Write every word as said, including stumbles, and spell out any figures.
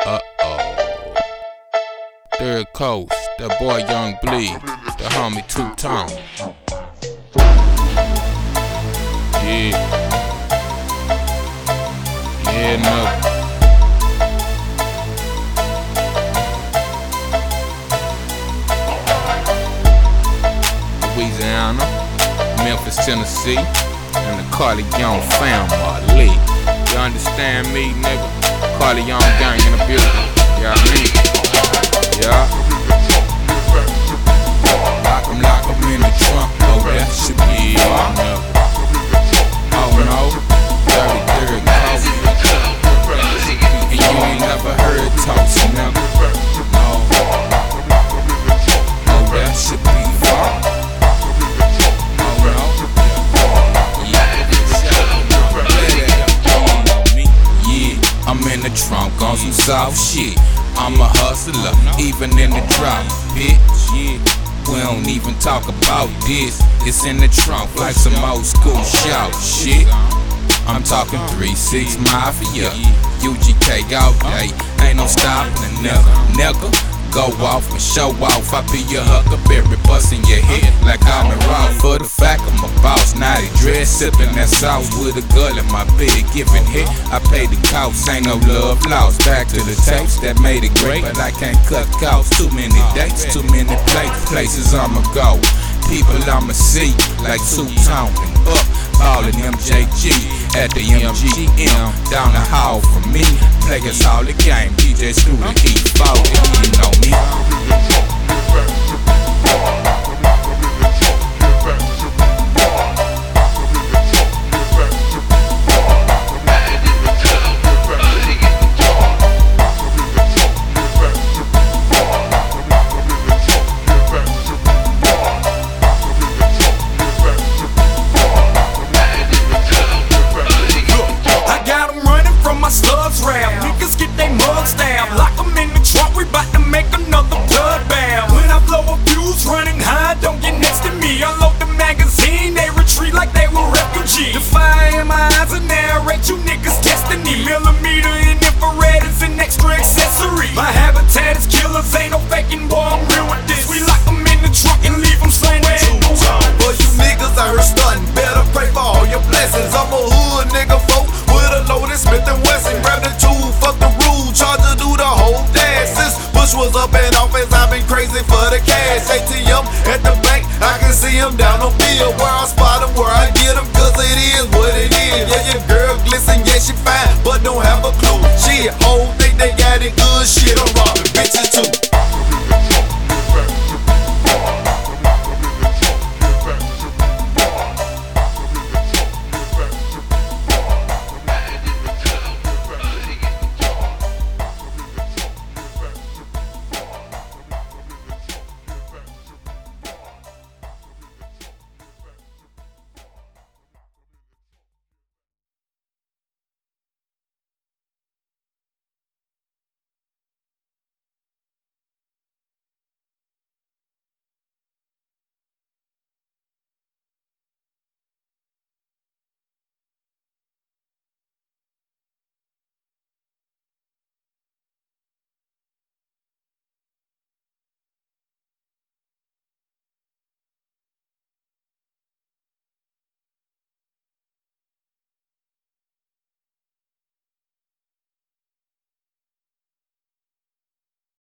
Uh-oh. Third Coast, that boy Young Bleed, the homie Two Tone. Yeah. Yeah, no. Louisiana, Memphis, Tennessee, and the Corleone family. You understand me, nigga? Corleone gang in the building. You know what I mean? Yeah. Lock 'em, lock 'em in the trunk. Oh, that should be on there. Oh no, thirty-third Coast. And you ain't never heard toast, never. No. Oh, that should be on. I'm in the trunk on some soft shit. I'm a hustler, even in the drop, bitch. Yeah. We don't even talk about this. It's in the trunk like some old school shout shit. I'm talking three six Mafia, U G K all day. Ain't no stopping a nigga, nigga. Go off and show off. I be your huckleberry, bustin' your head like I'm a raw. For the fact I'm a boss, naughty dress, sippin' that sauce with a girl in my bed, giving hit. I pay the cost, ain't no love lost. Back to the tapes that made it great, but I can't cut costs. Too many dates, too many places, places I'ma go. People I'ma see, like Two Tone and up. Ballin' M J G at the M G M. Down the hall from me, players all the game. D J Screw the E forty, you know me.